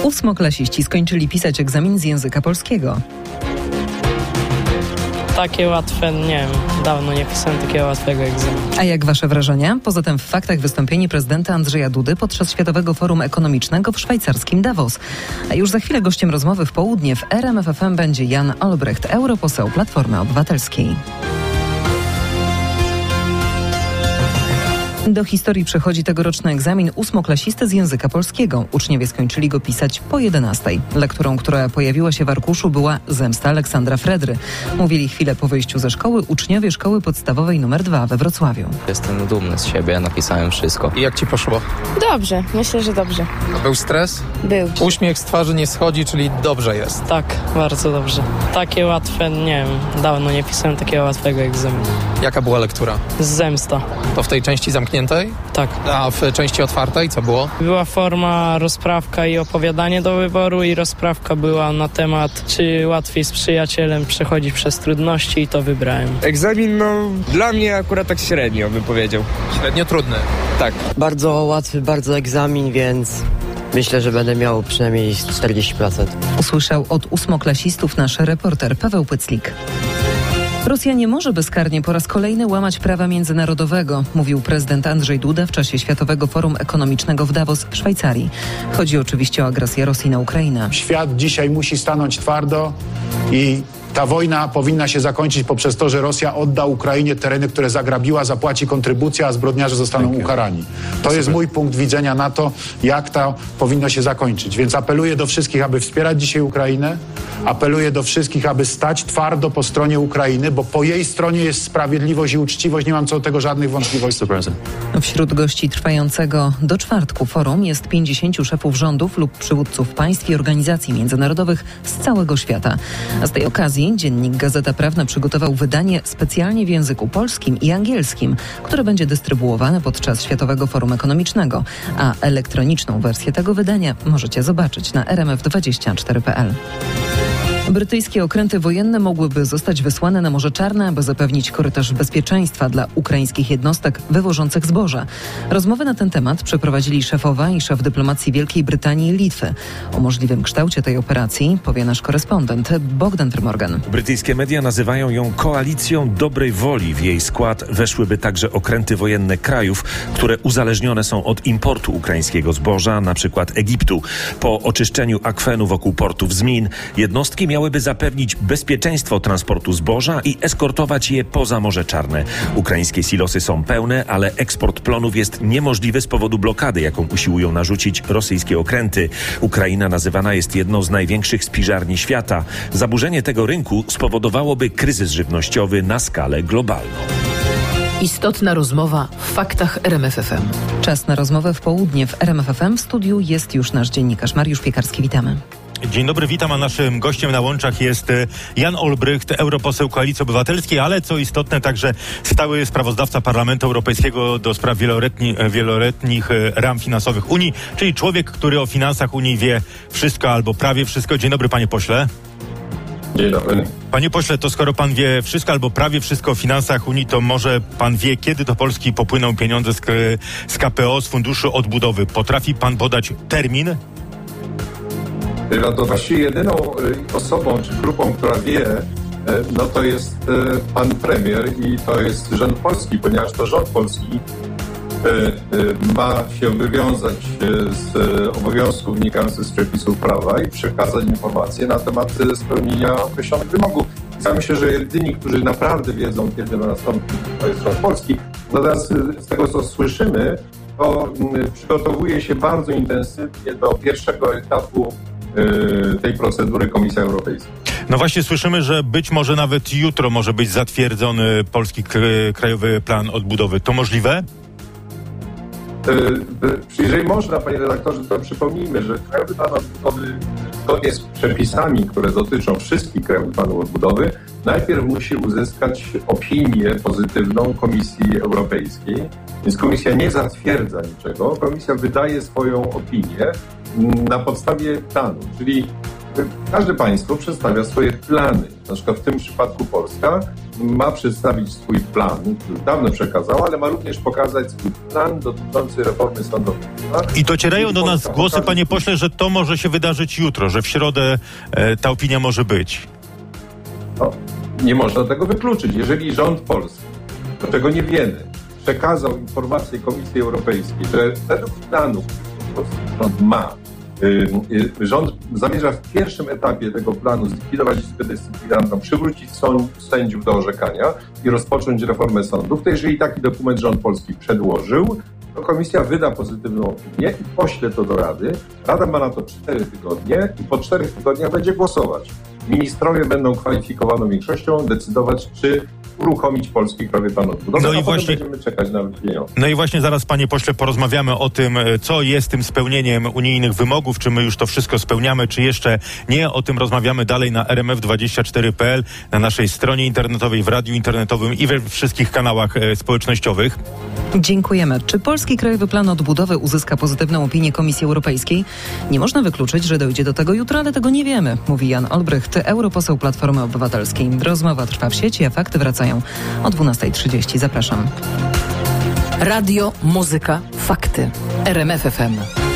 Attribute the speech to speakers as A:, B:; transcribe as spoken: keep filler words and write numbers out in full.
A: Ósmoklasiści skończyli pisać egzamin z języka polskiego.
B: Takie łatwe, nie wiem, dawno nie pisałem takiego łatwego egzaminu.
A: A jak wasze wrażenia? Poza tym w faktach wystąpienie prezydenta Andrzeja Dudy podczas Światowego Forum Ekonomicznego w szwajcarskim Davos. A już za chwilę gościem rozmowy w południe w R M F F M będzie Jan Olbrycht, europoseł Platformy Obywatelskiej. Do historii przechodzi tegoroczny egzamin ósmoklasisty z języka polskiego. Uczniowie skończyli go pisać po jedenastej. Lekturą, która pojawiła się w arkuszu, była Zemsta Aleksandra Fredry. Mówili chwilę po wyjściu ze szkoły uczniowie szkoły podstawowej numer dwa we Wrocławiu.
C: Jestem dumny z siebie, napisałem wszystko.
D: I jak ci poszło?
E: Dobrze, myślę, że dobrze.
D: A był stres?
E: Był.
D: Uśmiech z twarzy nie schodzi, czyli dobrze jest.
B: Tak, bardzo dobrze. Takie łatwe, nie wiem, dawno nie pisałem takiego łatwego egzaminu.
D: Jaka była lektura?
B: Zemsta.
D: To w tej części zamkniętej?
B: Tak.
D: A w części otwartej co było?
B: Była forma rozprawka i opowiadanie do wyboru i rozprawka była na temat, czy łatwiej z przyjacielem przechodzić przez trudności i to wybrałem.
F: Egzamin, no dla mnie akurat tak średnio bym powiedział.
D: Średnio trudny.
F: Tak.
G: Bardzo łatwy, bardzo egzamin, więc myślę, że będę miał przynajmniej czterdzieści procent.
A: Usłyszał od ósmoklasistów nasz reporter Paweł Pyclik. Rosja nie może bezkarnie po raz kolejny łamać prawa międzynarodowego, mówił prezydent Andrzej Duda w czasie Światowego Forum Ekonomicznego w Davos w Szwajcarii. Chodzi oczywiście o agresję Rosji na Ukrainę.
H: Świat dzisiaj musi stanąć twardo i ta wojna powinna się zakończyć poprzez to, że Rosja odda Ukrainie tereny, które zagrabiła, zapłaci kontrybucję, a zbrodniarze zostaną ukarani. To jest mój punkt widzenia na to, jak to powinno się zakończyć. Więc apeluję do wszystkich, aby wspierać dzisiaj Ukrainę. Apeluję do wszystkich, aby stać twardo po stronie Ukrainy, bo po jej stronie jest sprawiedliwość i uczciwość. Nie mam co do tego żadnych wątpliwości.
A: Wśród gości trwającego do czwartku forum jest pięćdziesięciu szefów rządów lub przywódców państw i organizacji międzynarodowych z całego świata. A z tej okazji dziennik Gazeta Prawna przygotował wydanie specjalnie w języku polskim i angielskim, które będzie dystrybuowane podczas Światowego Forum Ekonomicznego, a elektroniczną wersję tego wydania możecie zobaczyć na r m f dwadzieścia cztery kropka p l. Brytyjskie okręty wojenne mogłyby zostać wysłane na Morze Czarne, aby zapewnić korytarz bezpieczeństwa dla ukraińskich jednostek wywożących zboże. Rozmowy na ten temat przeprowadzili szefowa i szef dyplomacji Wielkiej Brytanii i Litwy. O możliwym kształcie tej operacji powie nasz korespondent Bogdan Trmorgan.
I: Brytyjskie media nazywają ją koalicją dobrej woli. W jej skład weszłyby także okręty wojenne krajów, które uzależnione są od importu ukraińskiego zboża, na przykład Egiptu. Po oczyszczeniu akwenu wokół portów Zmin jednostki miałyby zapewnić bezpieczeństwo transportu zboża i eskortować je poza Morze Czarne. Ukraińskie silosy są pełne, ale eksport plonów jest niemożliwy z powodu blokady, jaką usiłują narzucić rosyjskie okręty. Ukraina nazywana jest jedną z największych spiżarni świata. Zaburzenie tego rynku spowodowałoby kryzys żywnościowy na skalę globalną.
J: Istotna rozmowa w faktach R M F F M.
A: Czas na rozmowę w południe w R M F F M. W studiu jest już nasz dziennikarz Mariusz Piekarski. Witamy.
K: Dzień dobry, witam, a naszym gościem na łączach jest Jan Olbrycht, europoseł Koalicji Obywatelskiej, ale co istotne także stały sprawozdawca Parlamentu Europejskiego do spraw wieloletni, wieloletnich ram finansowych Unii, czyli człowiek, który o finansach Unii wie wszystko albo prawie wszystko. Dzień dobry, panie pośle.
L: Dzień dobry.
K: Panie pośle, to skoro pan wie wszystko albo prawie wszystko o finansach Unii, to może pan wie, kiedy do Polski popłyną pieniądze z, z K P O, z Funduszu Odbudowy. Potrafi pan podać termin?
L: No to właściwie jedyną osobą czy grupą, która wie, no to jest pan premier i to jest rząd polski, ponieważ to rząd polski ma się wywiązać z obowiązków wynikających z przepisów prawa i przekazać informacje na temat spełnienia określonych wymogów. Ja myślę, że jedyni, którzy naprawdę wiedzą, kiedy to nastąpi, to jest rząd polski. Natomiast z tego, co słyszymy, to przygotowuje się bardzo intensywnie do pierwszego etapu tej procedury Komisja Europejska.
K: No właśnie słyszymy, że być może nawet jutro może być zatwierdzony polski k- Krajowy Plan Odbudowy. To możliwe?
L: Jeżeli można, panie redaktorze, to przypomnijmy, że Krajowy Plan Odbudowy zgodnie z przepisami, które dotyczą wszystkich Krajowych Planów Odbudowy, najpierw musi uzyskać opinię pozytywną Komisji Europejskiej. Więc Komisja nie zatwierdza niczego. Komisja wydaje swoją opinię na podstawie planu, czyli każde państwo przedstawia swoje plany. Na przykład w tym przypadku Polska ma przedstawić swój plan, który dawno przekazał, ale ma również pokazać swój plan dotyczący reformy sądownictwa.
K: I docierają do nas głosy, panie pośle, że to może się wydarzyć jutro, że w środę e, ta opinia może być.
L: No, nie można tego wykluczyć. Jeżeli rząd polski, do czego nie wiemy, przekazał informację Komisji Europejskiej, że według planu, który rząd ma, rząd zamierza w pierwszym etapie tego planu zlikwidować Izbę Dyscyplinarną, przywrócić sędziów do orzekania i rozpocząć reformę sądów, to jeżeli taki dokument rząd polski przedłożył, to komisja wyda pozytywną opinię i pośle to do Rady. Rada ma na to cztery tygodnie i po czterech tygodniach będzie głosować. Ministrowie będą kwalifikowaną większością decydować, czy uruchomić polski Krajowy Plan Odbudowy,
K: no i
L: a
K: właśnie
L: będziemy czekać na pieniądze.
K: No i właśnie zaraz, panie pośle, porozmawiamy o tym, co jest tym spełnieniem unijnych wymogów, czy my już to wszystko spełniamy, czy jeszcze nie. O tym rozmawiamy dalej na R M F dwadzieścia cztery kropka p l, na naszej stronie internetowej, w radiu internetowym i we wszystkich kanałach e, społecznościowych.
A: Dziękujemy. Czy polski Krajowy Plan Odbudowy uzyska pozytywną opinię Komisji Europejskiej? Nie można wykluczyć, że dojdzie do tego jutro, ale tego nie wiemy, mówi Jan Olbrycht, europoseł Platformy Obywatelskiej. Rozmowa trwa w sieci, a fakty wracają o dwunasta trzydzieści. Zapraszam.
J: Radio, muzyka, fakty. R M F F M.